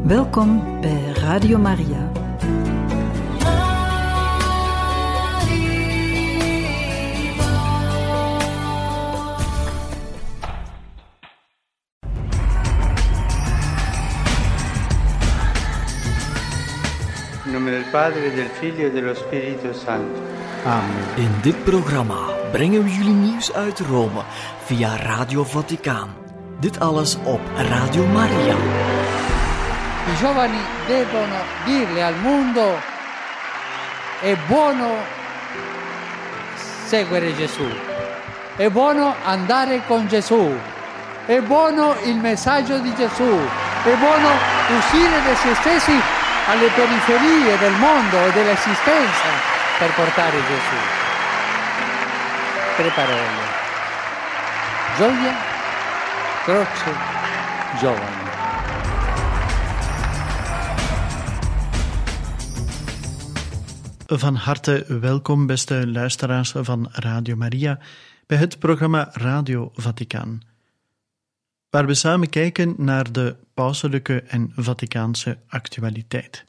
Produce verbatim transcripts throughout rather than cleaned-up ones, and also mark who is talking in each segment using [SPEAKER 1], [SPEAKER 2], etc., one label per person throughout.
[SPEAKER 1] Welkom bij Radio Maria.
[SPEAKER 2] In nome del Padre, del Figlio e dello Spirito Santo. Amen.
[SPEAKER 3] In dit programma brengen we jullie nieuws uit Rome via Radio Vaticaan. Dit alles op Radio Maria.
[SPEAKER 4] I giovani devono dirle al mondo: è buono seguire Gesù, è buono andare con Gesù, è buono il messaggio di Gesù, è buono uscire da se stessi alle periferie del mondo e dell'esistenza per portare Gesù. Tre parole: gioia, croce, giovani.
[SPEAKER 5] Van harte welkom, beste luisteraars van Radio Maria, bij het programma Radio Vaticaan, waar we samen kijken naar de pauselijke en Vaticaanse actualiteit.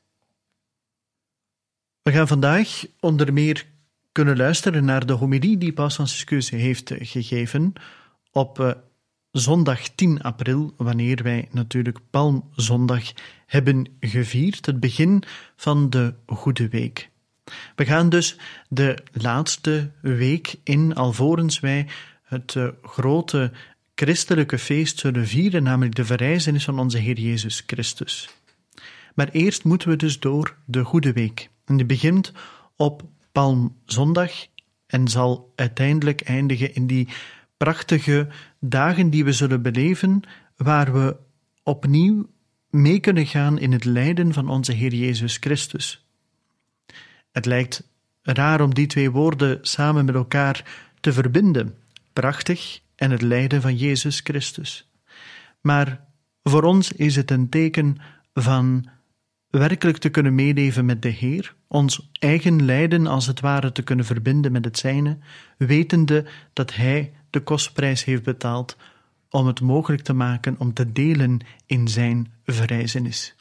[SPEAKER 5] We gaan vandaag onder meer kunnen luisteren naar de homilie die Paus Franciscus heeft gegeven op uh, zondag tien april, wanneer wij natuurlijk Palmzondag hebben gevierd, het begin van de Goede Week. We gaan dus de laatste week in, alvorens wij het uh, grote christelijke feest zullen vieren, namelijk de verrijzenis van onze Heer Jezus Christus. Maar eerst moeten we dus door de Goede Week. En die begint op Palmzondag en zal uiteindelijk eindigen in die prachtige dagen die we zullen beleven, waar we opnieuw mee kunnen gaan in het lijden van onze Heer Jezus Christus. Het lijkt raar om die twee woorden samen met elkaar te verbinden, prachtig en het lijden van Jezus Christus. Maar voor ons is het een teken van werkelijk te kunnen meeleven met de Heer, ons eigen lijden als het ware te kunnen verbinden met het zijne, wetende dat Hij de kostprijs heeft betaald om het mogelijk te maken om te delen in zijn verrijzenis.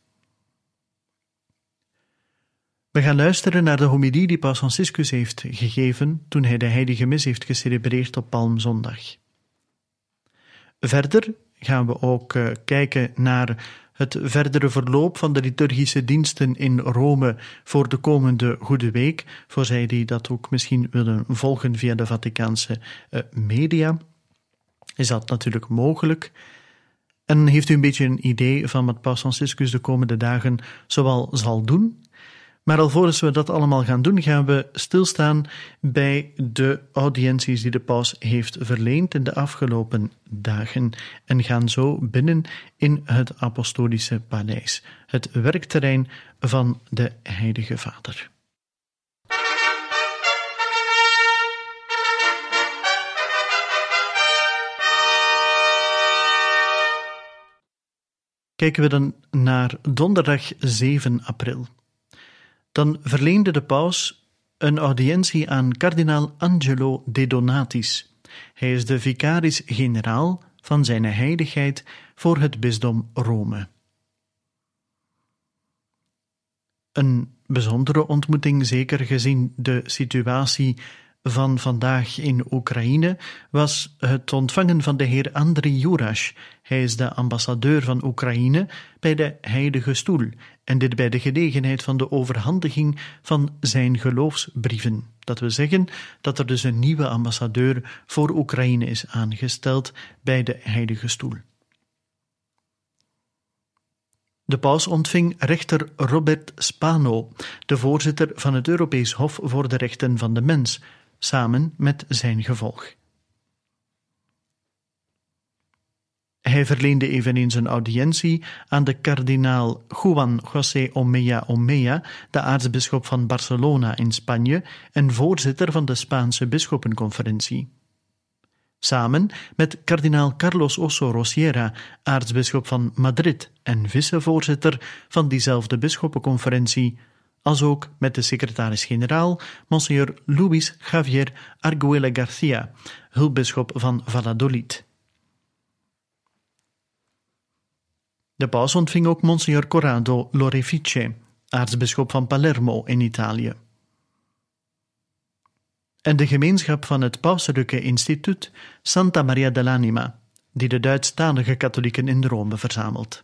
[SPEAKER 5] We gaan luisteren naar de homilie die Paus Franciscus heeft gegeven toen hij de heilige mis heeft gecelebreerd op Palmzondag. Verder gaan we ook uh, kijken naar het verdere verloop van de liturgische diensten in Rome voor de komende Goede Week, voor zij die dat ook misschien willen volgen via de Vaticaanse uh, media. Is dat natuurlijk mogelijk? En heeft u een beetje een idee van wat Paus Franciscus de komende dagen zoal zal doen? Maar alvorens we dat allemaal gaan doen, gaan we stilstaan bij de audiënties die de paus heeft verleend in de afgelopen dagen en gaan zo binnen in het apostolische paleis, het werkterrein van de Heilige Vader. Kijken we dan naar donderdag zeven april. Dan verleende de paus een audiëntie aan kardinaal Angelo De Donatis. Hij is de vicaris-generaal van zijn heiligheid voor het bisdom Rome. Een bijzondere ontmoeting, zeker gezien de situatie van vandaag in Oekraïne, was het ontvangen van de heer Andriy Jurash. Hij is de ambassadeur van Oekraïne bij de Heilige Stoel, en dit bij de gelegenheid van de overhandiging van zijn geloofsbrieven. Dat wil zeggen dat er dus een nieuwe ambassadeur voor Oekraïne is aangesteld bij de Heilige Stoel. De paus ontving rechter Robert Spano, de voorzitter van het Europees Hof voor de Rechten van de Mens, samen met zijn gevolg. Hij verleende eveneens een audiëntie aan de kardinaal Juan José Omella Omella, de aartsbisschop van Barcelona in Spanje en voorzitter van de Spaanse bisschoppenconferentie. Samen met kardinaal Carlos Osoro Sierra, aartsbisschop van Madrid en vicevoorzitter van diezelfde bisschoppenconferentie, als ook met de secretaris-generaal, Monsignor Luis Javier Arguella Garcia, hulpbisschop van Valladolid. De paus ontving ook Monsignor Corrado Lorefice, aartsbisschop van Palermo in Italië. En de gemeenschap van het Pauselijke Instituut Santa Maria dell'Anima, die de Duitsstalige katholieken in Rome verzamelt.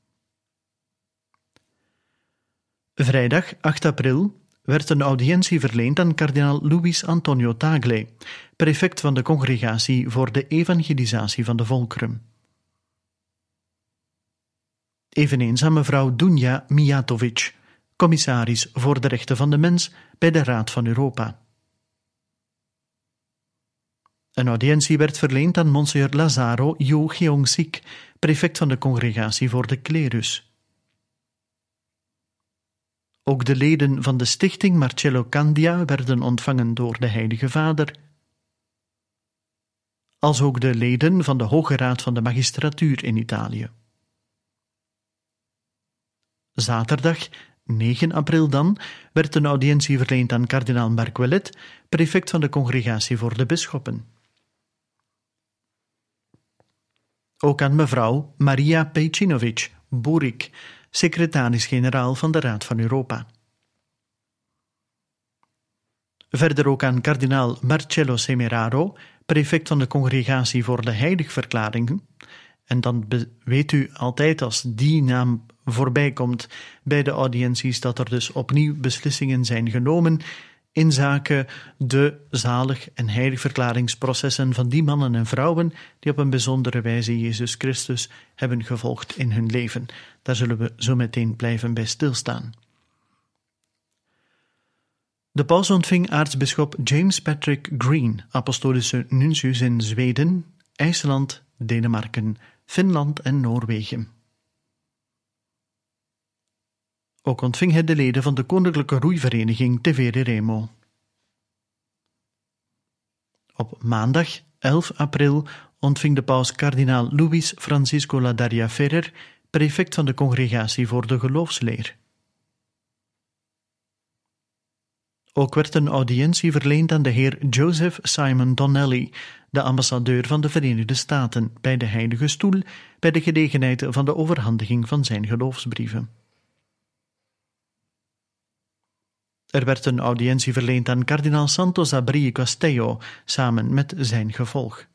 [SPEAKER 5] Vrijdag acht april werd een audiëntie verleend aan kardinaal Luis Antonio Tagle, prefect van de Congregatie voor de Evangelisatie van de Volkeren. Eveneens aan mevrouw Dunja Mijatovic, commissaris voor de rechten van de mens bij de Raad van Europa. Een audiëntie werd verleend aan Monsignor Lazaro Yu Geong-sik, prefect van de Congregatie voor de Klerus. Ook de leden van de stichting Marcello Candia werden ontvangen door de Heilige Vader, als ook de leden van de Hoge Raad van de Magistratuur in Italië. Zaterdag negen april dan werd een audiëntie verleend aan kardinaal Marquelet, prefect van de Congregatie voor de Bisschoppen. Ook aan mevrouw Maria Pejcinovic Burik, secretaris-generaal van de Raad van Europa. Verder ook aan kardinaal Marcello Semeraro, prefect van de Congregatie voor de Heiligverklaringen. En dan be- weet u altijd als die naam voorbij komt bij de audiënties dat er dus opnieuw beslissingen zijn genomen in zaken de zalig- en heiligverklaringsprocessen van die mannen en vrouwen die op een bijzondere wijze Jezus Christus hebben gevolgd in hun leven. Daar zullen we zo meteen blijven bij stilstaan. De paus ontving aartsbisschop James Patrick Green, apostolische nuntius in Zweden, IJsland, Denemarken, Finland en Noorwegen. Ook ontving hij de leden van de Koninklijke Roeivereniging Tevere Remo. Op maandag elf april ontving de paus kardinaal Luis Francisco Ladaria Ferrer, prefect van de Congregatie voor de Geloofsleer. Ook werd een audiëntie verleend aan de heer Joseph Simon Donnelly, de ambassadeur van de Verenigde Staten, bij de Heilige Stoel, bij de gelegenheid van de overhandiging van zijn geloofsbrieven. Er werd een audiëntie verleend aan kardinaal Santos Abri Castello, samen met zijn gevolg.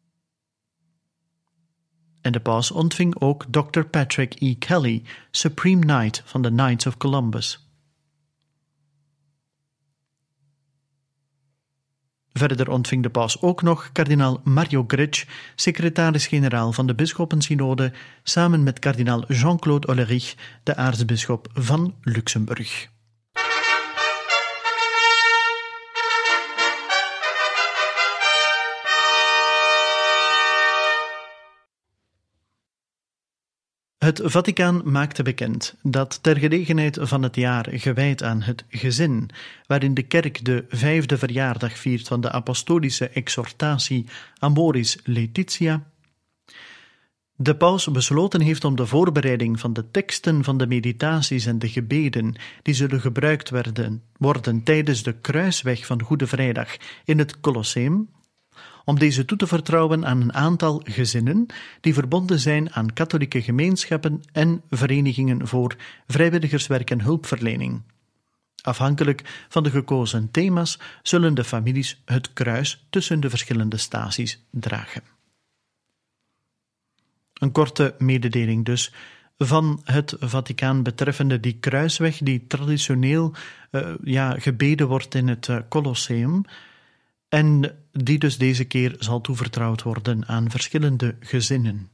[SPEAKER 5] En de paus ontving ook dokter Patrick E. Kelly, Supreme Knight van de Knights of Columbus. Verder ontving de paus ook nog kardinaal Mario Gretsch, secretaris-generaal van de Bisschoppensynode, samen met kardinaal Jean-Claude Ollerich, de aartsbisschop van Luxemburg. Het Vaticaan maakte bekend dat ter gelegenheid van het jaar gewijd aan het gezin, waarin de kerk de vijfde verjaardag viert van de apostolische exhortatie Amoris Laetitia, de paus besloten heeft om de voorbereiding van de teksten van de meditaties en de gebeden die zullen gebruikt worden, worden tijdens de kruisweg van Goede Vrijdag in het Colosseum, om deze toe te vertrouwen aan een aantal gezinnen die verbonden zijn aan katholieke gemeenschappen en verenigingen voor vrijwilligerswerk en hulpverlening. Afhankelijk van de gekozen thema's zullen de families het kruis tussen de verschillende staties dragen. Een korte mededeling dus van het Vaticaan betreffende die kruisweg die traditioneel uh, ja, gebeden wordt in het uh, Colosseum en die dus deze keer zal toevertrouwd worden aan verschillende gezinnen.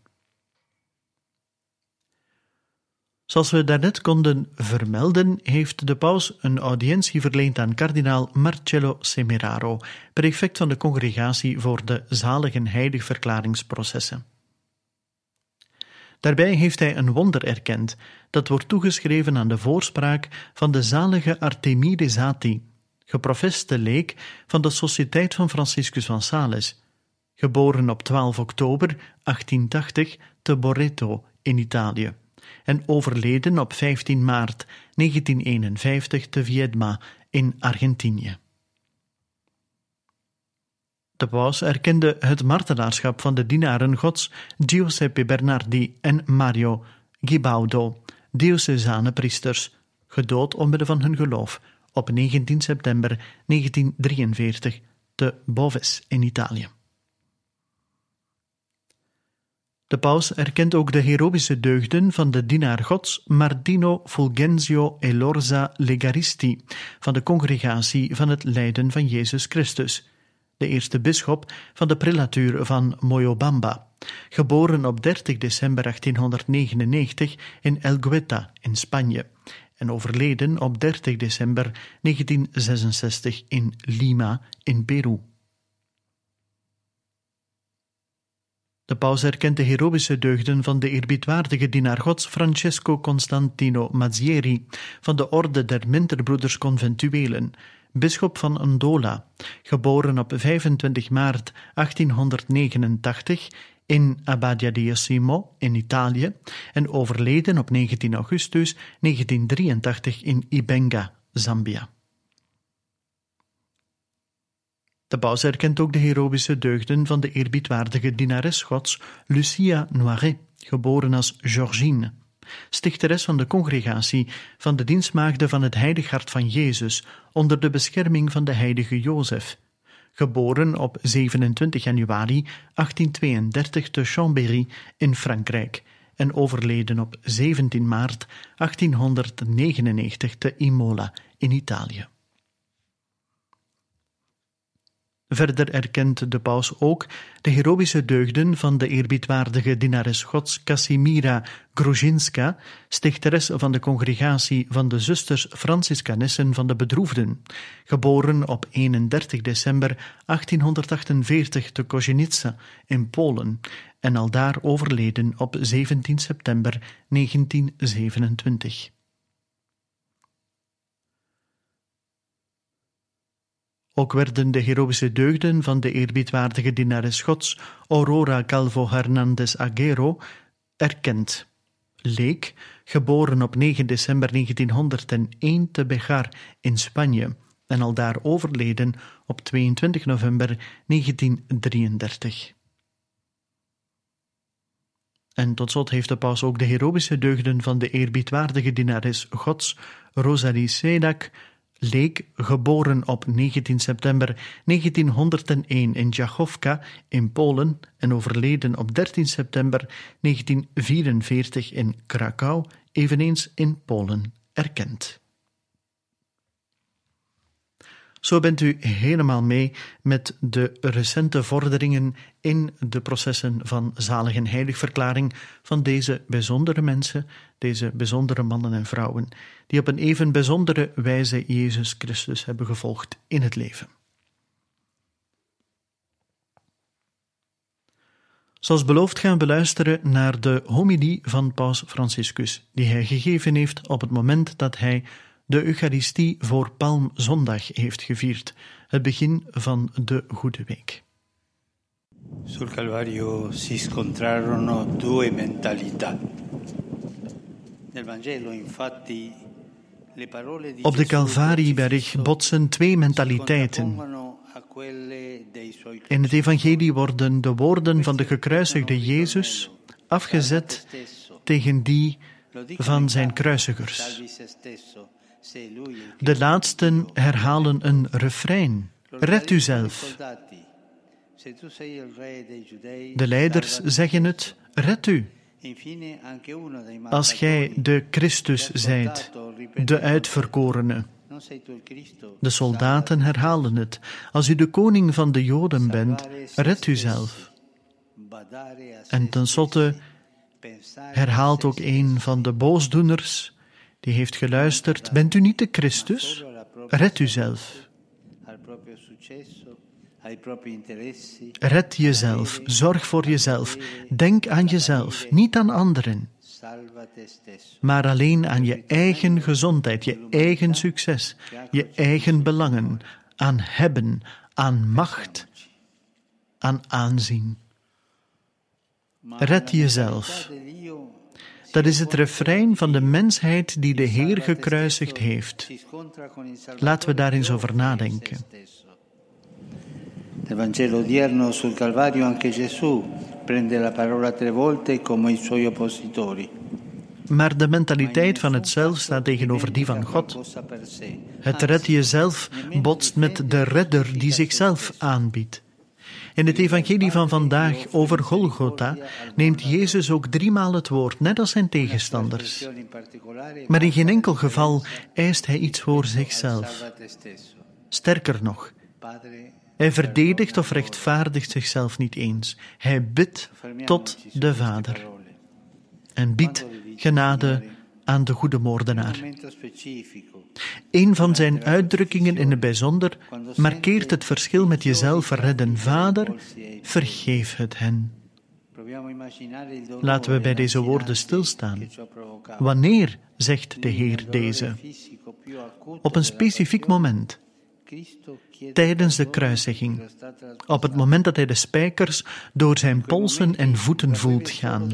[SPEAKER 5] Zoals we daarnet konden vermelden, heeft de paus een audiëntie verleend aan kardinaal Marcello Semeraro, prefect van de Congregatie voor de Zalig- en Heiligverklaringsprocessen. Daarbij heeft hij een wonder erkend dat wordt toegeschreven aan de voorspraak van de zalige Artemide Zati, geprofeste leek van de Sociëteit van Franciscus van Sales, geboren op twaalf oktober achttientachtig te Boreto in Italië en overleden op vijftien maart negentieneenenvijftig te Viedma in Argentinië. De paus erkende het martelaarschap van de dienaren Gods Giuseppe Bernardi en Mario Guibaudo, diocesane priesters, gedood omwille van hun geloof op negentien september negentien drieënveertig te Boves in Italië. De paus erkent ook de heroïsche deugden van de dienaar Gods Martino Fulgenzio Elorza Legaristi van de Congregatie van het Lijden van Jezus Christus, de eerste bisschop van de prelatuur van Moyobamba, geboren op dertig december achttienhonderdnegenennegentig in El Gueta in Spanje en overleden op dertig december negentien zesenzestig in Lima in Peru. De paus erkent de heroïsche deugden van de eerbiedwaardige dienaar Gods Francesco Constantino Mazzieri van de Orde der Minterbroeders Conventuelen, bisschop van Ondola, geboren op vijfentwintig maart achttienhonderdnegenentachtig in Abbadia di Osimo in Italië en overleden op negentien augustus negentien drieëntachtig in Ibenga, Zambia. De paus erkent ook de heroïsche deugden van de eerbiedwaardige dienares Gods Lucia Noiret, geboren als Georgine, stichteres van de congregatie van de dienstmaagden van het Heilig Hart van Jezus onder de bescherming van de heilige Jozef, geboren op zevenentwintig januari achttienhonderdtweeëndertig te Chambéry in Frankrijk en overleden op zeventien maart achttienhonderdnegenennegentig te Imola in Italië. Verder erkent de paus ook de heroïsche deugden van de eerbiedwaardige dienares Gods Casimira Gruzhinska, stichteres van de congregatie van de zusters Franciscanessen van de Bedroefden, geboren op eenendertig december achttienhonderdachtenveertig te Kozienice in Polen en aldaar overleden op zeventien september negentien zevenentwintig. Ook werden de heroïsche deugden van de eerbiedwaardige dienares Gods Aurora Calvo Hernández Agüero erkend. Leek, geboren op negen december negentienhonderdéén te Bejar in Spanje en aldaar overleden op tweeëntwintig november negentien drieëndertig. En tot slot heeft de paus ook de heroïsche deugden van de eerbiedwaardige dienares Gods Rosalie Sedak, leek, geboren op negentien september negentienhonderdéén in Jachowka in Polen en overleden op dertien september negentien vierenveertig in Krakau, eveneens in Polen, erkend. Zo bent u helemaal mee met de recente vorderingen in de processen van zalig en heiligverklaring van deze bijzondere mensen, deze bijzondere mannen en vrouwen, die op een even bijzondere wijze Jezus Christus hebben gevolgd in het leven. Zoals beloofd gaan we luisteren naar de homilie van Paus Franciscus, die hij gegeven heeft op het moment dat hij de Eucharistie voor Palmzondag heeft gevierd, het begin van de Goede Week.
[SPEAKER 2] Sul Calvario si scontrarono due mentalità. Nel Vangelo infatti le parole di
[SPEAKER 5] Op de Calvarieberg botsen twee mentaliteiten. In het evangelie worden de woorden van de gekruisigde Jezus afgezet tegen die van zijn kruisigers. De laatsten herhalen een refrein: red u zelf. De leiders zeggen het: red u. Als gij de Christus zijt, de uitverkorene. De soldaten herhalen het: als u de koning van de Joden bent, red u zelf. En tenslotte herhaalt ook een van de boosdoeners, die heeft geluisterd: bent u niet de Christus? Red u zelf. Red jezelf, zorg voor jezelf, denk aan jezelf, niet aan anderen, maar alleen aan je eigen gezondheid, je eigen succes, je eigen belangen, aan hebben, aan macht, aan aanzien. Red jezelf. Dat is het refrein van de mensheid die de Heer gekruisigd heeft. Laten we daar eens over nadenken.
[SPEAKER 2] Nel Vangelo odierno sul Calvario anche Gesù prende la parola tre volte come i suoi oppositori.
[SPEAKER 5] maar de mentaliteit van het zelf staat tegenover die van God. Het red jezelf botst met de redder die zichzelf aanbiedt. In het evangelie van vandaag over Golgotha neemt Jezus ook driemaal het woord, net als zijn tegenstanders. Maar in geen enkel geval eist hij iets voor zichzelf. Sterker nog, hij verdedigt of rechtvaardigt zichzelf niet eens. Hij bidt tot de Vader en biedt genade aan de goede moordenaar. Een van zijn uitdrukkingen in het bijzonder markeert het verschil met jezelf redden. Vader, vergeef het hen. Laten we bij deze woorden stilstaan. Wanneer zegt de Heer deze? Op een specifiek moment. Tijdens de kruisiging. Op het moment dat hij de spijkers door zijn polsen en voeten voelt gaan.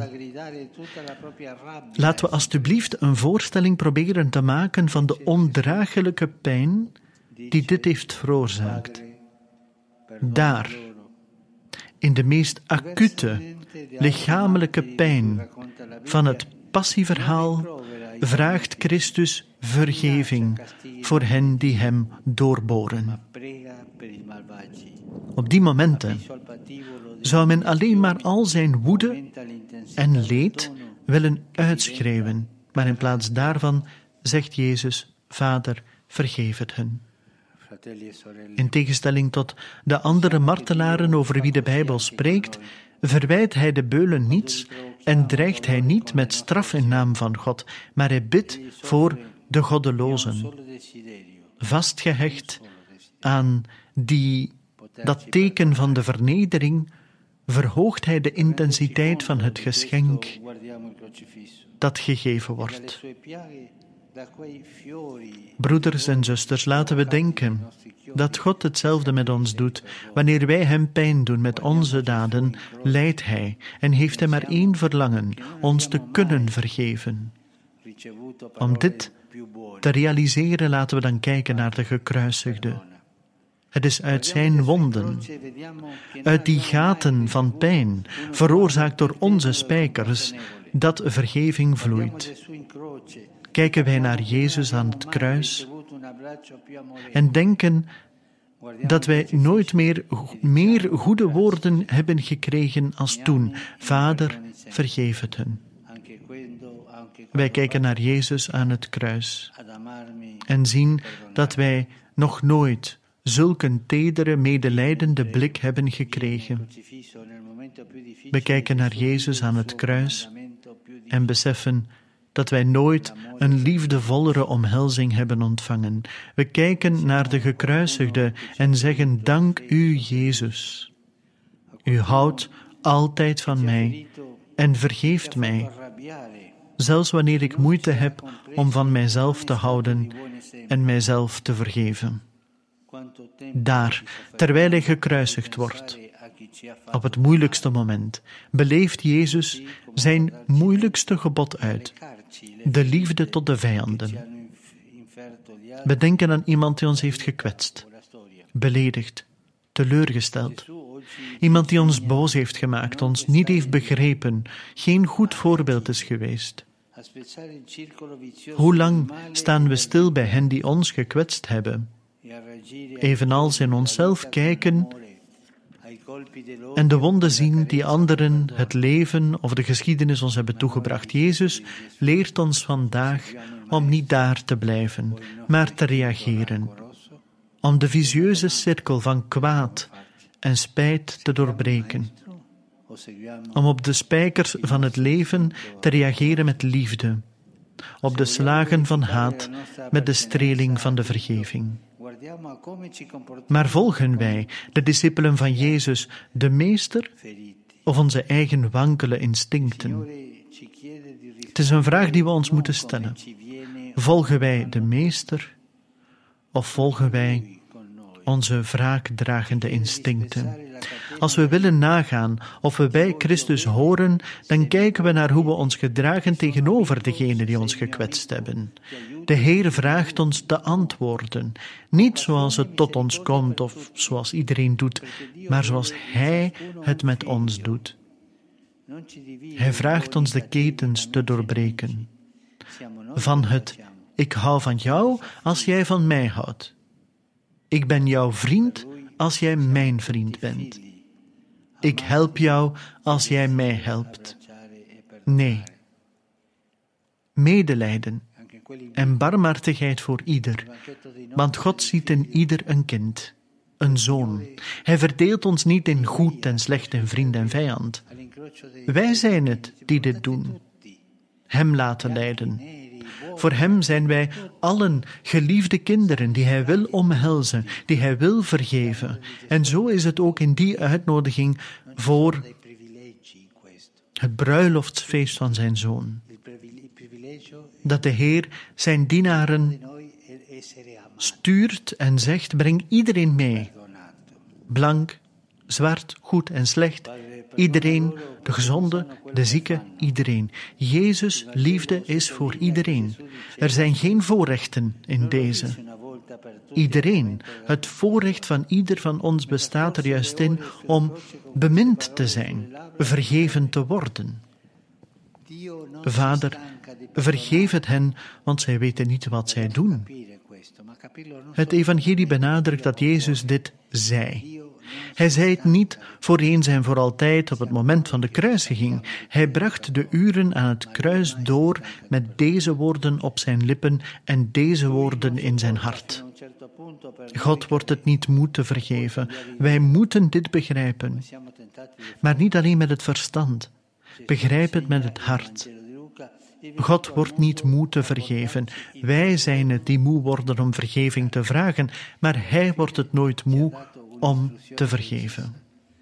[SPEAKER 5] Laten we alstublieft een voorstelling proberen te maken van de ondraaglijke pijn die dit heeft veroorzaakt. Daar, in de meest acute, lichamelijke pijn van het passieverhaal, vraagt Christus vergeving voor hen die hem doorboren. Op die momenten zou men alleen maar al zijn woede en leed willen uitschreeuwen, maar in plaats daarvan zegt Jezus, Vader, vergeef het hen. In tegenstelling tot de andere martelaren over wie de Bijbel spreekt, verwijt hij de beulen niets en dreigt hij niet met straf in naam van God, maar hij bidt voor de goddelozen. Vastgehecht aan die, dat teken van de vernedering, verhoogt hij de intensiteit van het geschenk dat gegeven wordt. Broeders en zusters, laten we denken dat God hetzelfde met ons doet. Wanneer wij hem pijn doen met onze daden, lijdt hij en heeft hij maar één verlangen, ons te kunnen vergeven. Om dit te realiseren, laten we dan kijken naar de gekruisigde. Het is uit zijn wonden, uit die gaten van pijn, veroorzaakt door onze spijkers, dat vergeving vloeit. Kijken wij naar Jezus aan het kruis en denken dat wij nooit meer, meer goede woorden hebben gekregen als toen. Vader, vergeef het hen. Wij kijken naar Jezus aan het kruis en zien dat wij nog nooit zulke tedere, medelijdende blik hebben gekregen. We kijken naar Jezus aan het kruis en beseffen dat wij nooit een liefdevollere omhelzing hebben ontvangen. We kijken naar de gekruisigde en zeggen, dank u, Jezus. U houdt altijd van mij en vergeeft mij, zelfs wanneer ik moeite heb om van mijzelf te houden en mijzelf te vergeven. Daar, terwijl hij gekruisigd wordt, op het moeilijkste moment, beleeft Jezus zijn moeilijkste gebod uit, de liefde tot de vijanden. We denken aan iemand die ons heeft gekwetst, beledigd, teleurgesteld. Iemand die ons boos heeft gemaakt, ons niet heeft begrepen, geen goed voorbeeld is geweest. Hoe lang staan we stil bij hen die ons gekwetst hebben? Evenals in onszelf kijken en de wonden zien die anderen, het leven of de geschiedenis ons hebben toegebracht. Jezus leert ons vandaag om niet daar te blijven, maar te reageren. Om de vicieuze cirkel van kwaad en spijt te doorbreken. Om op de spijkers van het leven te reageren met liefde. Op de slagen van haat met de streling van de vergeving. Maar volgen wij, de discipelen van Jezus, de Meester of onze eigen wankele instincten? Het is een vraag die we ons moeten stellen. Volgen wij de Meester of volgen wij onze wraakdragende instincten? Als we willen nagaan of we bij Christus horen, dan kijken we naar hoe we ons gedragen tegenover degenen die ons gekwetst hebben. De Heer vraagt ons te antwoorden, niet zoals het tot ons komt of zoals iedereen doet, maar zoals Hij het met ons doet. Hij vraagt ons de ketens te doorbreken. van het ik hou van jou als jij van mij houdt. Ik ben jouw vriend als jij mijn vriend bent. Ik help jou als jij mij helpt. Nee. Medelijden en barmhartigheid voor ieder, want God ziet in ieder een kind, een zoon. Hij verdeelt ons niet in goed en slecht, in vriend en vijand. Wij zijn het die dit doen, hem laten leiden. Voor hem zijn wij allen geliefde kinderen die hij wil omhelzen, die hij wil vergeven. En zo is het ook in die uitnodiging voor het bruiloftsfeest van zijn zoon. Dat de Heer zijn dienaren stuurt en zegt, breng iedereen mee. Blank, zwart, goed en slecht. Iedereen, de gezonde, de zieke, iedereen. Jezus' liefde is voor iedereen. Er zijn geen voorrechten in deze. Iedereen. Het voorrecht van ieder van ons bestaat er juist in om bemind te zijn, vergeven te worden. Vader, vergeef het hen, want zij weten niet wat zij doen. Het evangelie benadrukt dat Jezus dit zei. Hij zei het niet voor eens en voor altijd op het moment van de kruisiging. Hij bracht de uren aan het kruis door met deze woorden op zijn lippen en deze woorden in zijn hart. God wordt het niet moe te vergeven. Wij moeten dit begrijpen. Maar niet alleen met het verstand. Begrijp het met het hart. God wordt niet moe te vergeven. Wij zijn het die moe worden om vergeving te vragen, maar Hij wordt het nooit moe om te vergeven.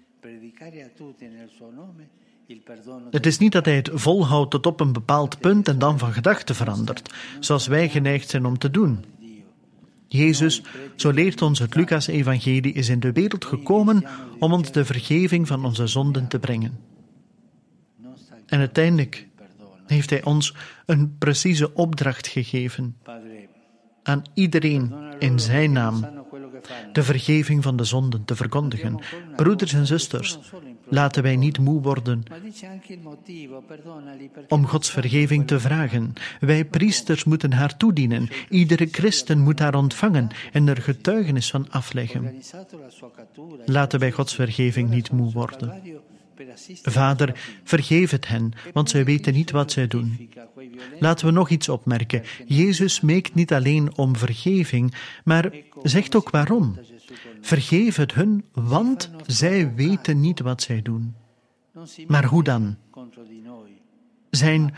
[SPEAKER 5] Het is niet dat Hij het volhoudt tot op een bepaald punt en dan van gedachten verandert, zoals wij geneigd zijn om te doen. Jezus, zo leert ons het Lucas-evangelie, is in de wereld gekomen om ons de vergeving van onze zonden te brengen. En uiteindelijk heeft Hij ons een precieze opdracht gegeven. Aan iedereen in zijn naam de vergeving van de zonden te verkondigen. Broeders en zusters, laten wij niet moe worden om Gods vergeving te vragen. Wij priesters moeten haar toedienen. Iedere christen moet haar ontvangen en er getuigenis van afleggen. Laten wij Gods vergeving niet moe worden. Vader, vergeef het hen, want zij weten niet wat zij doen. Laten we nog iets opmerken. Jezus smeekt niet alleen om vergeving, maar zegt ook waarom. Vergeef het hun, want zij weten niet wat zij doen. Maar hoe dan? Zijn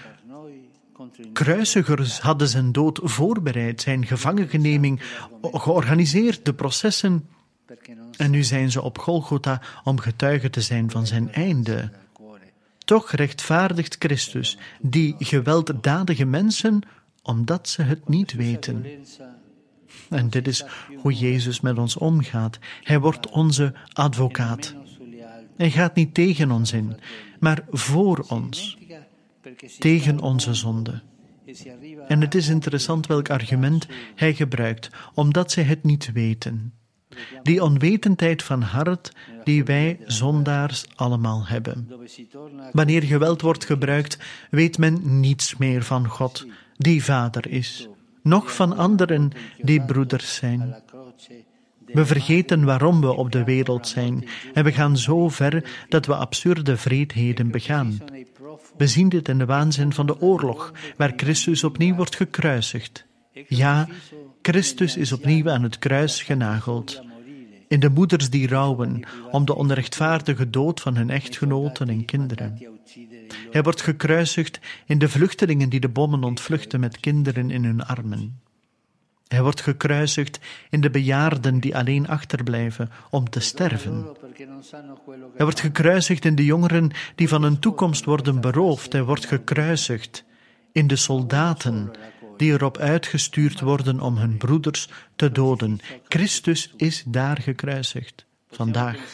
[SPEAKER 5] kruisigers hadden zijn dood voorbereid, zijn gevangenneming georganiseerd, de processen. En nu zijn ze op Golgotha om getuige te zijn van zijn einde. Toch rechtvaardigt Christus die gewelddadige mensen, omdat ze het niet weten. En dit is hoe Jezus met ons omgaat. Hij wordt onze advocaat. Hij gaat niet tegen ons in, maar voor ons. Tegen onze zonde. En het is interessant welk argument hij gebruikt, omdat zij het niet weten. Die onwetendheid van hart die wij zondaars allemaal hebben. Wanneer geweld wordt gebruikt, weet men niets meer van God, die Vader is, noch van anderen die broeders zijn. We vergeten waarom we op de wereld zijn en we gaan zo ver dat we absurde wreedheden begaan. We zien dit in de waanzin van de oorlog, waar Christus opnieuw wordt gekruisigd. Ja, Christus is opnieuw aan het kruis genageld. In de moeders die rouwen om de onrechtvaardige dood van hun echtgenoten en kinderen. Hij wordt gekruisigd in de vluchtelingen die de bommen ontvluchten met kinderen in hun armen. Hij wordt gekruisigd in de bejaarden die alleen achterblijven om te sterven. Hij wordt gekruisigd in de jongeren die van hun toekomst worden beroofd. Hij wordt gekruisigd in de soldaten die erop uitgestuurd worden om hun broeders te doden. Christus is daar gekruisigd, vandaag.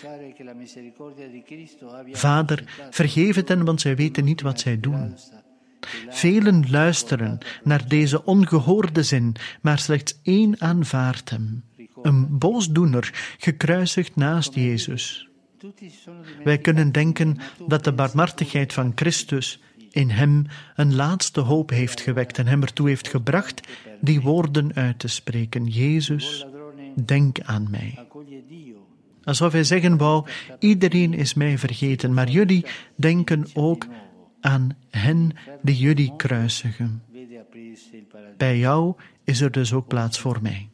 [SPEAKER 5] Vader, vergeef het hen, want zij weten niet wat zij doen. Velen luisteren naar deze ongehoorde zin, maar slechts één aanvaardt hem. Een boosdoener, gekruisigd naast Jezus. Wij kunnen denken dat de barmhartigheid van Christus in hem een laatste hoop heeft gewekt en hem ertoe heeft gebracht die woorden uit te spreken. Jezus, denk aan mij. Alsof hij zeggen wou, iedereen is mij vergeten, maar jullie denken ook aan hen die jullie kruisigen. Bij jou is er dus ook plaats voor mij.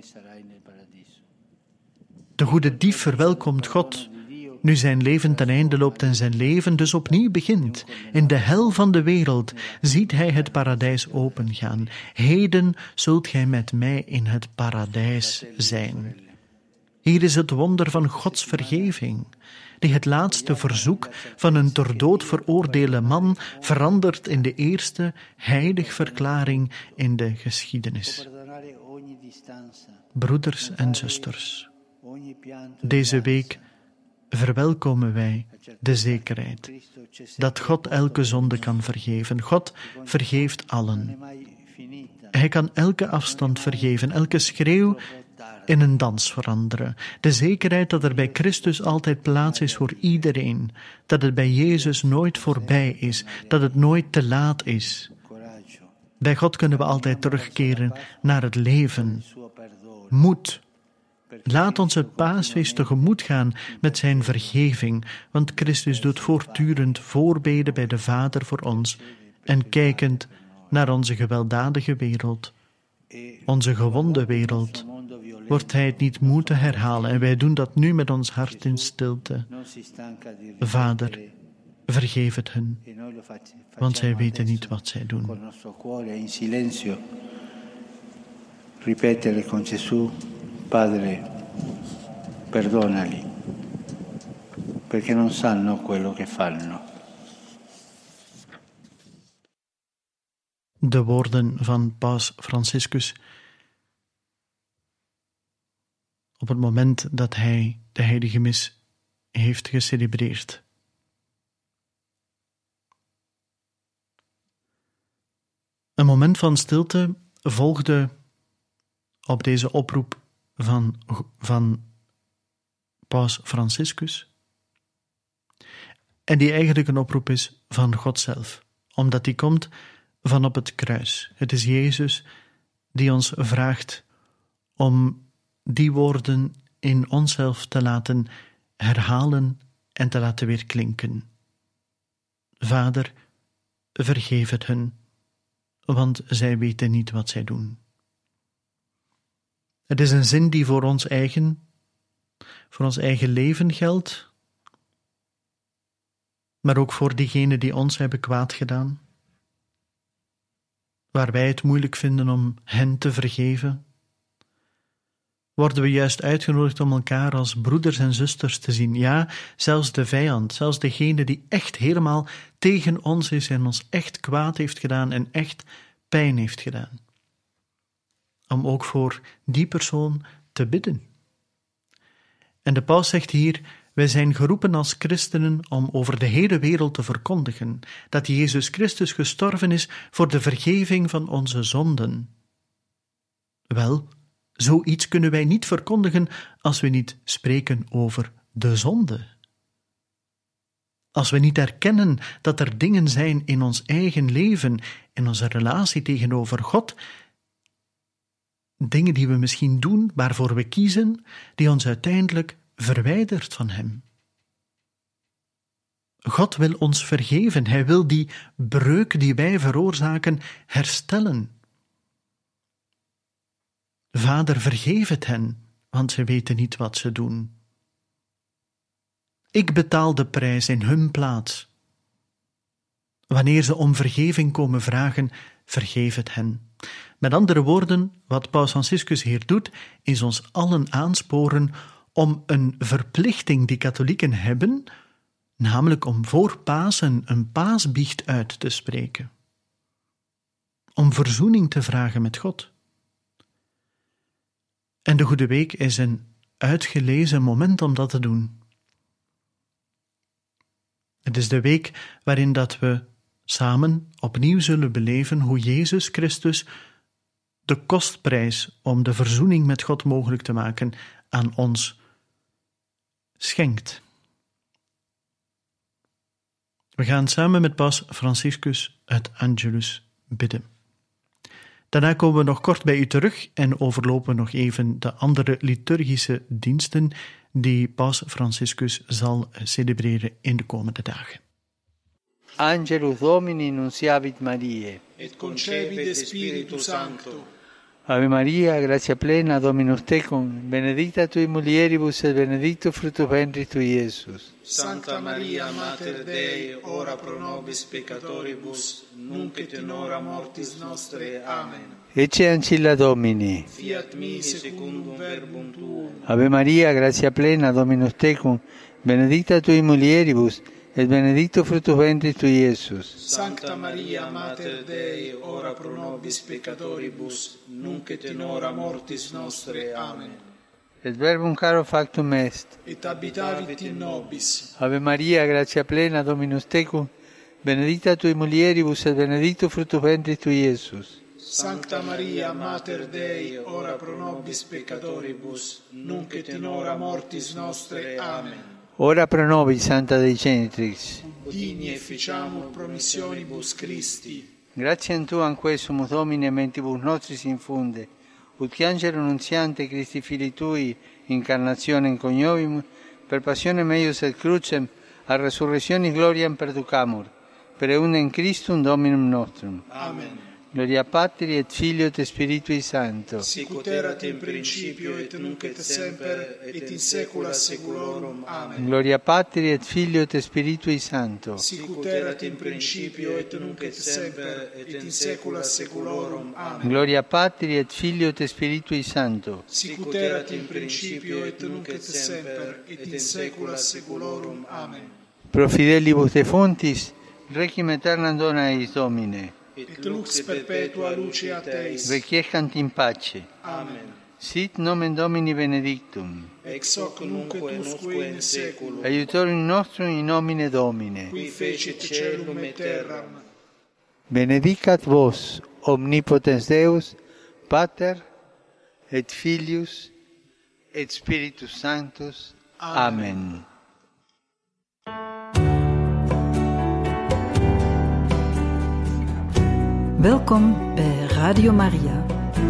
[SPEAKER 5] De goede dief verwelkomt God, nu zijn leven ten einde loopt en zijn leven dus opnieuw begint. In de hel van de wereld ziet hij het paradijs opengaan. Heden zult gij met mij in het paradijs zijn. Hier is het wonder van Gods vergeving, die het laatste verzoek van een ter dood veroordeelde man verandert in de eerste heilige verklaring in de geschiedenis. Broeders en zusters, deze week verwelkomen wij de zekerheid dat God elke zonde kan vergeven. God vergeeft allen. Hij kan elke afstand vergeven, elke schreeuw in een dans veranderen. De zekerheid dat er bij Christus altijd plaats is voor iedereen, dat het bij Jezus nooit voorbij is, dat het nooit te laat is. Bij God kunnen we altijd terugkeren naar het leven. Moed. Laat ons het paasfeest tegemoet gaan met zijn vergeving, want Christus doet voortdurend voorbeden bij de Vader voor ons en kijkend naar onze gewelddadige wereld, onze gewonde wereld, wordt hij het niet moe te herhalen en wij doen dat nu met ons hart in stilte. Vader, vergeef het hen, want zij weten niet wat zij doen.
[SPEAKER 2] Ripetere con Gesù, Padre, perdonali, perché non sanno quello che fanno.
[SPEAKER 5] De woorden van Paus Franciscus op het moment dat hij de heilige mis heeft gecelebreerd. Een moment van stilte volgde op deze oproep van, van Paus Franciscus, en die eigenlijk een oproep is van God zelf, omdat die komt van op het kruis. Het is Jezus die ons vraagt om die woorden in onszelf te laten herhalen en te laten weerklinken. Vader, vergeef het hun, want zij weten niet wat zij doen. Het is een zin die voor ons eigen, voor ons eigen leven geldt, maar ook voor diegenen die ons hebben kwaad gedaan, waar wij het moeilijk vinden om hen te vergeven, worden we juist uitgenodigd om elkaar als broeders en zusters te zien. Ja, zelfs de vijand, zelfs degene die echt helemaal tegen ons is en ons echt kwaad heeft gedaan en echt pijn heeft gedaan. Om ook voor die persoon te bidden. En de paus zegt hier, wij zijn geroepen als christenen om over de hele wereld te verkondigen dat Jezus Christus gestorven is voor de vergeving van onze zonden. Wel, zoiets kunnen wij niet verkondigen als we niet spreken over de zonde. Als we niet erkennen dat er dingen zijn in ons eigen leven, in onze relatie tegenover God, dingen die we misschien doen, waarvoor we kiezen, die ons uiteindelijk verwijdert van Hem. God wil ons vergeven. Hij wil die breuk die wij veroorzaken herstellen. Vader, vergeef het hen, want ze weten niet wat ze doen. Ik betaal de prijs in hun plaats. Wanneer ze om vergeving komen vragen, vergeef het hen. Met andere woorden, wat Paus Franciscus hier doet, is ons allen aansporen om een verplichting die katholieken hebben, namelijk om voor Pasen een paasbiecht uit te spreken. Om verzoening te vragen met God. En de Goede Week is een uitgelezen moment om dat te doen. Het is de week waarin dat we samen opnieuw zullen beleven hoe Jezus Christus de kostprijs om de verzoening met God mogelijk te maken aan ons schenkt. We gaan samen met paus Franciscus het Angelus bidden. Daarna komen we nog kort bij u terug en overlopen nog even de andere liturgische diensten die paus Franciscus zal celebreren in de komende dagen.
[SPEAKER 2] Angelus Domini nunciavit Mariae.
[SPEAKER 6] Et concepit Spiritus Sancto.
[SPEAKER 2] Ave Maria, gratia plena, Dominus tecum, benedicta tui mulieribus et benedictus fructus ventris tui, Iesus.
[SPEAKER 6] Santa Maria, Mater Dei, ora pro nobis peccatoribus, nunc et in hora mortis nostre. Amen.
[SPEAKER 2] Ecce ancilla Domini.
[SPEAKER 6] Fiat mi secundum verbum tuum.
[SPEAKER 2] Ave Maria, gratia plena, Dominus tecum, benedicta tui mulieribus, et benedictus fructus ventris tui, Iesus.
[SPEAKER 6] Sancta Maria, Mater Dei, ora pro nobis peccatoribus, nunc et in hora mortis nostre. Amen.
[SPEAKER 2] Et verbum caro factum est.
[SPEAKER 6] Et habitavit in nobis.
[SPEAKER 2] Ave Maria, gratia plena, Dominus tecum, benedicta tui mulieribus, et benedictus fructus ventris tui, Iesus.
[SPEAKER 6] Sancta Maria, Mater Dei, ora pro nobis peccatoribus, nunc et in hora mortis nostre. Amen.
[SPEAKER 2] Ora pro nobis, Santa Dei Genitrix.
[SPEAKER 6] Digni efficiamur promissionibus Christi.
[SPEAKER 2] Gratiam Tuam quesumus Domine mentibus nostris infunde, ut angelo nuntiante Christi Filii Tui, incarnationem coniovimus, per passionem eius et crucem, a resurrectionis gloriam perducamur, per eundem Christum Dominum nostrum.
[SPEAKER 6] Amen.
[SPEAKER 2] Gloria Patri et Filio et Spiritui Sancto.
[SPEAKER 6] Sicut erat in principio et nunc et semper et in saecula saeculorum. Amen.
[SPEAKER 2] Gloria Patri et Filio et Spiritui Sancto.
[SPEAKER 6] Sicut erat in principio et nunc et semper et in saecula saeculorum. Amen.
[SPEAKER 2] Gloria Patri et Filio et Spiritui Sancto.
[SPEAKER 6] Sicut erat in principio et nunc et semper et in saecula saeculorum. Amen.
[SPEAKER 2] Pro fidelibus defuntis, requiem aeternam dona eis Domine.
[SPEAKER 6] Et lux perpetua luceat eis.
[SPEAKER 2] Requiescant in pace.
[SPEAKER 6] Amen.
[SPEAKER 2] Sit nomen Domini benedictum.
[SPEAKER 6] Ex hoc nunc et usque in saeculum.
[SPEAKER 2] Aiutorium nostrum in nomine Domine.
[SPEAKER 6] Qui fecit caelum et terram.
[SPEAKER 2] Benedicat vos, omnipotens Deus, Pater, et Filius, et Spiritus Sanctus. Amen. Amen.
[SPEAKER 1] Welkom bij Radio Maria.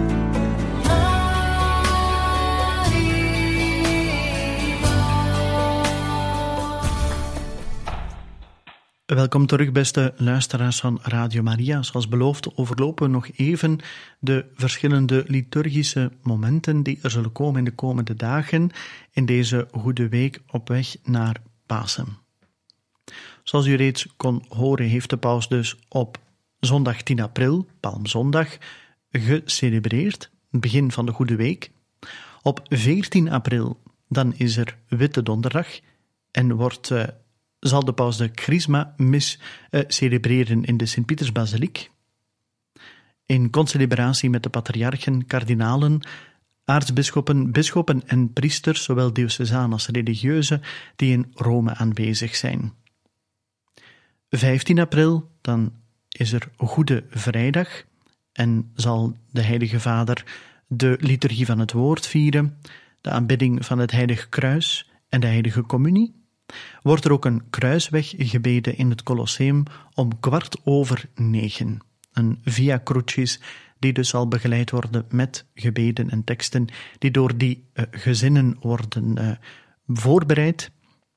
[SPEAKER 5] Welkom terug, beste luisteraars van Radio Maria. Zoals beloofd overlopen we nog even de verschillende liturgische momenten die er zullen komen in de komende dagen in deze Goede Week op weg naar Pasen. Zoals u reeds kon horen, heeft de paus dus op zondag tien april, Palmzondag, gecelebreerd, het begin van de Goede Week. Op veertien april, dan is er Witte Donderdag en wordt, uh, zal de paus de Chrisma-mis uh, celebreren in de Sint-Pietersbasiliek. In concelebratie met de patriarchen, kardinalen, aartsbisschoppen, bisschoppen en priesters, zowel diocesaan als religieuze, die in Rome aanwezig zijn. vijftien april, dan is er Goede Vrijdag en zal de Heilige Vader de liturgie van het woord vieren, de aanbidding van het Heilige Kruis en de Heilige Communie. Wordt er ook een kruisweg gebeden in het Colosseum om kwart over negen. Een Via Crucis die dus zal begeleid worden met gebeden en teksten die door die uh, gezinnen worden uh, voorbereid.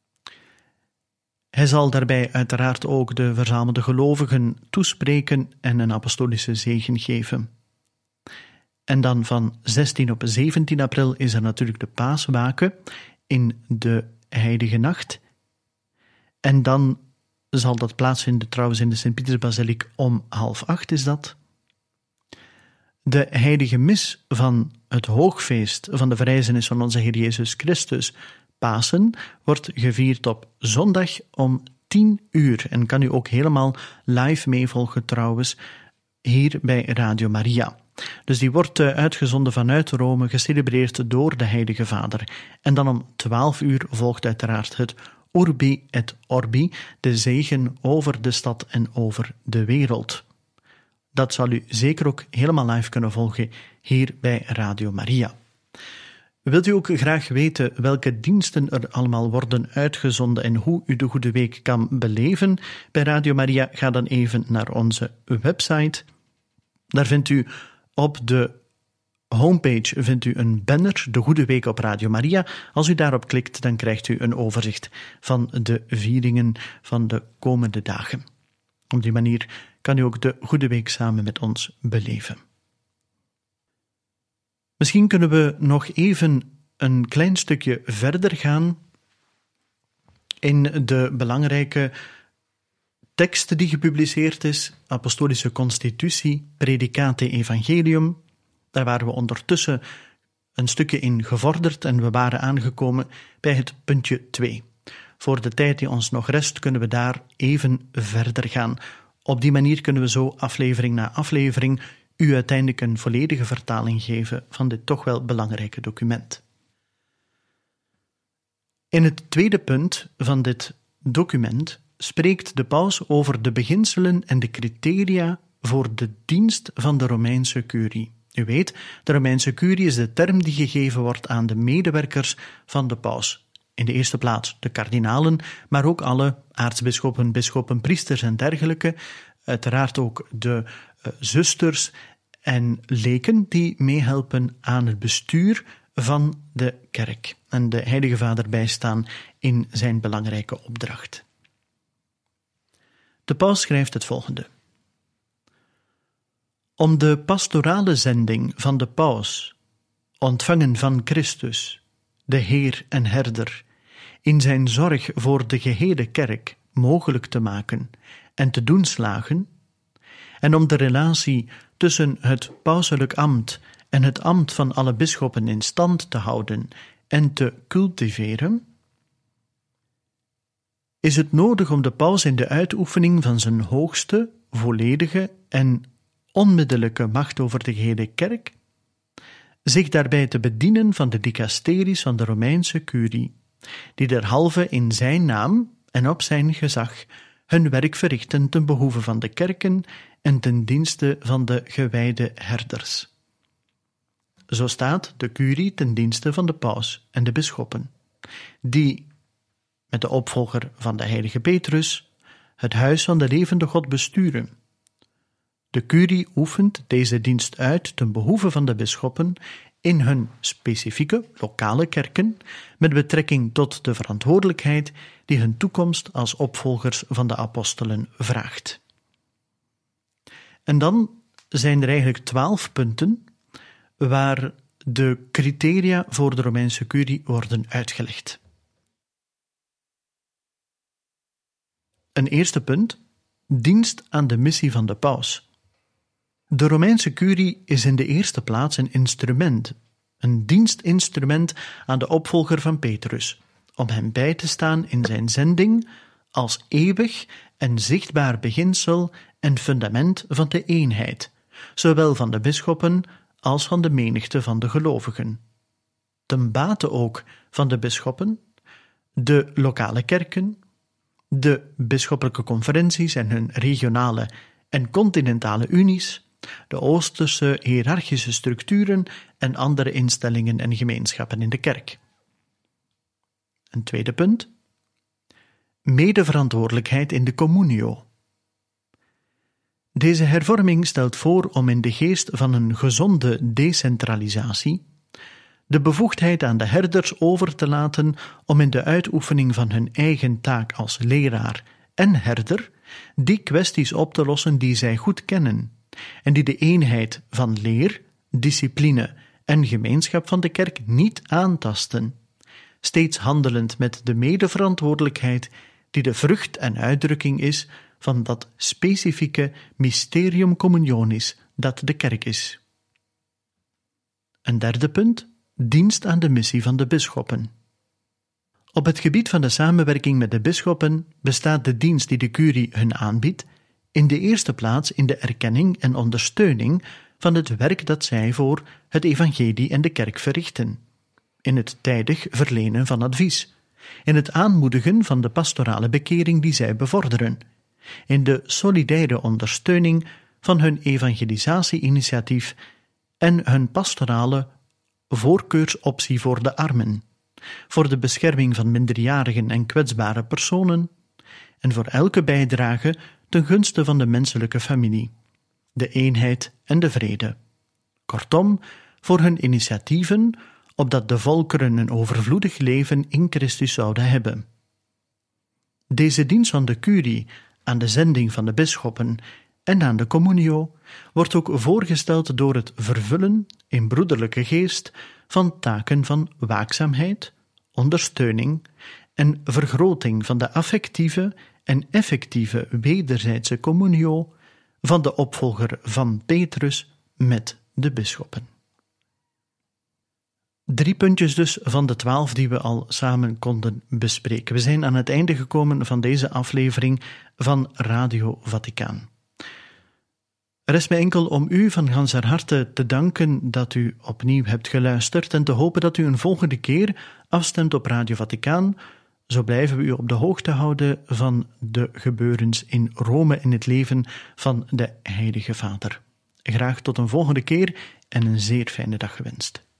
[SPEAKER 5] Hij zal daarbij uiteraard ook de verzamelde gelovigen toespreken en een apostolische zegen geven. En dan van zestien op zeventien april is er natuurlijk de Paaswaken in de Heilige Nacht. En dan zal dat plaatsvinden trouwens in de Sint-Pietersbasiliek om half acht is dat. De Heilige Mis van het hoogfeest van de verrijzenis van onze Heer Jezus Christus, Pasen, wordt gevierd op zondag om tien uur en kan u ook helemaal live meevolgen trouwens hier bij Radio Maria. Dus die wordt uitgezonden vanuit Rome, gecelebreerd door de Heilige Vader. En dan om twaalf uur volgt uiteraard het Urbi et Orbi, de zegen over de stad en over de wereld. Dat zal u zeker ook helemaal live kunnen volgen hier bij Radio Maria. Wilt u ook graag weten welke diensten er allemaal worden uitgezonden en hoe u de Goede Week kan beleven bij Radio Maria? Ga dan even naar onze website. Daar vindt u op de homepage vindt u een banner, de Goede Week op Radio Maria. Als u daarop klikt, dan krijgt u een overzicht van de vieringen van de komende dagen. Op die manier kan u ook de Goede Week samen met ons beleven. Misschien kunnen we nog even een klein stukje verder gaan in de belangrijke tekst die gepubliceerd is, Apostolische Constitutie, Predicate Evangelium. Daar waren we ondertussen een stukje in gevorderd en we waren aangekomen bij het puntje twee. Voor de tijd die ons nog rest kunnen we daar even verder gaan. Op die manier kunnen we zo aflevering na aflevering u uiteindelijk een volledige vertaling geven van dit toch wel belangrijke document. In het tweede punt van dit document spreekt de paus over de beginselen en de criteria voor de dienst van de Romeinse curie. U weet, de Romeinse curie is de term die gegeven wordt aan de medewerkers van de paus. In de eerste plaats de kardinalen, maar ook alle aartsbisschoppen, bisschoppen, priesters en dergelijke. Uiteraard ook de uh, zusters en leken die meehelpen aan het bestuur van de kerk en de Heilige Vader bijstaan in zijn belangrijke opdracht. De paus schrijft het volgende. Om de pastorale zending van de paus, ontvangen van Christus, de Heer en Herder, in zijn zorg voor de gehele kerk mogelijk te maken en te doen slagen, en om de relatie tussen het pauselijk ambt en het ambt van alle bisschoppen in stand te houden en te cultiveren, is het nodig om de paus in de uitoefening van zijn hoogste, volledige en onmiddellijke macht over de gehele kerk, zich daarbij te bedienen van de dicasteries van de Romeinse curie, die derhalve in zijn naam en op zijn gezag hun werk verrichten ten behoeve van de kerken en ten dienste van de gewijde herders. Zo staat de curie ten dienste van de paus en de bisschoppen, die, met de opvolger van de heilige Petrus, het huis van de levende God besturen. De curie oefent deze dienst uit ten behoeve van de bisschoppen in hun specifieke lokale kerken met betrekking tot de verantwoordelijkheid die hun toekomst als opvolgers van de apostelen vraagt. En dan zijn er eigenlijk twaalf punten waar de criteria voor de Romeinse curie worden uitgelegd. Een eerste punt, dienst aan de missie van de paus. De Romeinse curie is in de eerste plaats een instrument, een dienstinstrument aan de opvolger van Petrus, om hem bij te staan in zijn zending als eeuwig en zichtbaar beginsel en fundament van de eenheid, zowel van de bisschoppen als van de menigte van de gelovigen. Ten bate ook van de bisschoppen, de lokale kerken, de bisschoppelijke conferenties en hun regionale en continentale unies, de Oosterse hiërarchische structuren en andere instellingen en gemeenschappen in de kerk. Een tweede punt. Medeverantwoordelijkheid in de communio. Deze hervorming stelt voor om in de geest van een gezonde decentralisatie de bevoegdheid aan de herders over te laten om in de uitoefening van hun eigen taak als leraar en herder die kwesties op te lossen die zij goed kennen en die de eenheid van leer, discipline en gemeenschap van de kerk niet aantasten, steeds handelend met de medeverantwoordelijkheid die de vrucht en uitdrukking is van dat specifieke mysterium communionis dat de kerk is. Een derde punt, dienst aan de missie van de bisschoppen. Op het gebied van de samenwerking met de bisschoppen bestaat de dienst die de curie hun aanbiedt in de eerste plaats in de erkenning en ondersteuning van het werk dat zij voor het evangelie en de kerk verrichten, in het tijdig verlenen van advies, in het aanmoedigen van de pastorale bekering die zij bevorderen, in de solidaire ondersteuning van hun evangelisatieinitiatief en hun pastorale voorkeursoptie voor de armen, voor de bescherming van minderjarigen en kwetsbare personen en voor elke bijdrage ten gunste van de menselijke familie, de eenheid en de vrede. Kortom, voor hun initiatieven, opdat de volkeren een overvloedig leven in Christus zouden hebben. Deze dienst aan de curie, aan de zending van de bisschoppen en aan de communio wordt ook voorgesteld door het vervullen in broederlijke geest van taken van waakzaamheid, ondersteuning en vergroting van de affectieve en effectieve wederzijdse communio van de opvolger van Petrus met de bisschoppen. Drie puntjes dus van de twaalf die we al samen konden bespreken. We zijn aan het einde gekomen van deze aflevering van Radio Vaticaan. Er is mij enkel om u van ganser harte te danken dat u opnieuw hebt geluisterd en te hopen dat u een volgende keer afstemt op Radio Vaticaan. Zo blijven we u op de hoogte houden van de gebeurens in Rome in het leven van de Heilige Vader. Graag tot een volgende keer en een zeer fijne dag gewenst.